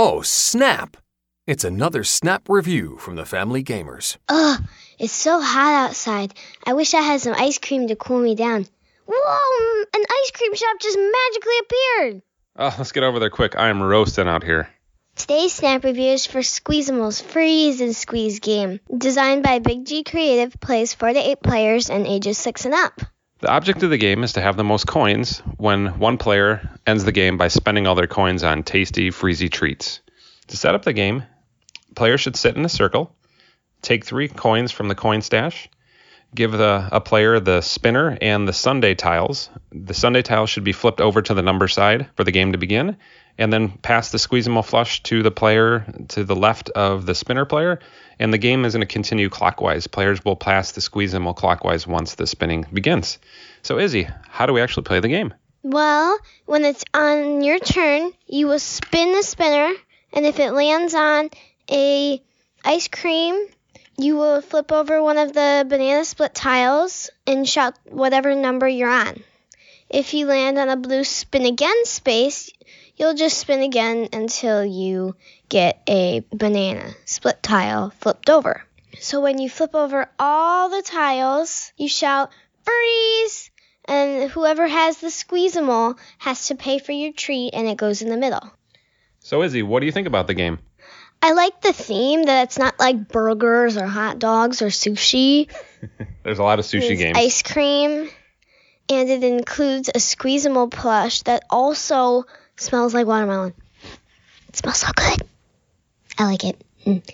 Oh, snap! It's another Snap review from the Family Gamers. Ugh, it's so hot outside. I wish I had some ice cream to cool me down. Whoa, an ice cream shop just magically appeared. Oh, let's get over there quick. I am roasting out here. Today's Snap review is for Squeezimals Freeze and Squeeze game. Designed by Big G Creative, plays 4 to 8 players and ages 6 and up. The object of the game is to have the most coins when one player ends the game by spending all their coins on tasty, freezy treats. To set up the game, players should sit in a circle, take 3 coins from the coin stash, give a player the spinner and the sundae tiles. The sundae tiles should be flipped over to the number side for the game to begin, and then pass the Squeezimal flush to the player to the left of the spinner player, and the game is going to continue clockwise. Players will pass the Squeezimal clockwise once the spinning begins. So Izzy, how do we actually play the game? Well, when it's on your turn, you will spin the spinner, and if it lands on a ice cream, you will flip over one of the banana split tiles and shout whatever number you're on. If you land on a blue spin again space, you'll just spin again until you get a banana split tile flipped over. So when you flip over all the tiles, you shout, freeze! And whoever has the Squeezimal has to pay for your treat, and it goes in the middle. So Izzy, what do you think about the game? I like the theme that it's not like burgers or hot dogs or sushi. There's a lot of sushi games. Ice cream. And it includes a Squeezimal plush that also smells like watermelon. It smells so good. I like it.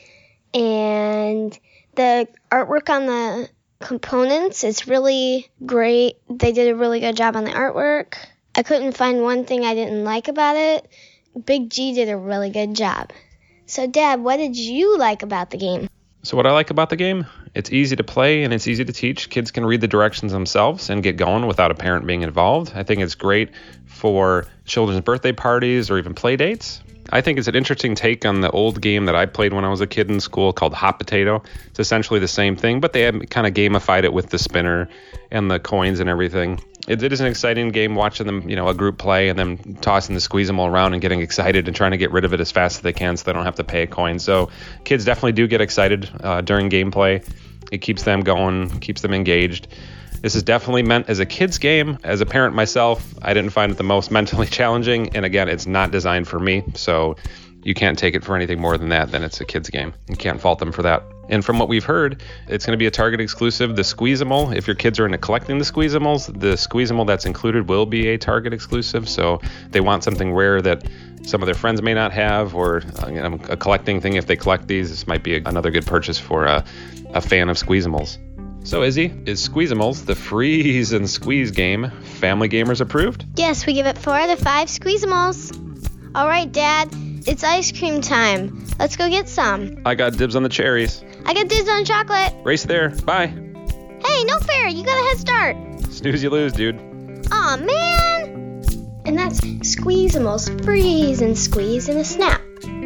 And the artwork on the components is really great. They did a really good job on the artwork. I couldn't find one thing I didn't like about it. Big G did a really good job. So, Dad, what did you like about the game? So what I like about the game, it's easy to play and it's easy to teach. Kids can read the directions themselves and get going without a parent being involved. I think it's great for children's birthday parties or even play dates. I think it's an interesting take on the old game that I played when I was a kid in school called Hot Potato. It's essentially the same thing, but they have kind of gamified it with the spinner and the coins and everything. It is an exciting game watching them, a group play and then tossing the Squeezimal around and getting excited and trying to get rid of it as fast as they can so they don't have to pay a coin. So kids definitely do get excited during gameplay. It keeps them going, keeps them engaged. This is definitely meant as a kid's game. As a parent myself, I didn't find it the most mentally challenging. And again, it's not designed for me. So you can't take it for anything more than that, then it's a kid's game. You can't fault them for that. And from what we've heard, it's going to be a Target exclusive. The Squeezimal, if your kids are into collecting the Squeezimals, the Squeezimal that's included will be a Target exclusive. So they want something rare that some of their friends may not have, or a collecting thing. If they collect these, this might be another good purchase for a fan of Squeezimals. So Izzy, is Squeezimals, the freeze and squeeze game, Family Gamers approved? Yes, we give it 4 out of 5 Squeezimals. All right, Dad, it's ice cream time. Let's go get some. I got dibs on the cherries. I got dibs on chocolate. Race there. Bye. Hey, no fair. You got a head start. Snooze, you lose, dude. Aw, man. And that's Squeezimals Freeze and Squeeze in a Snap.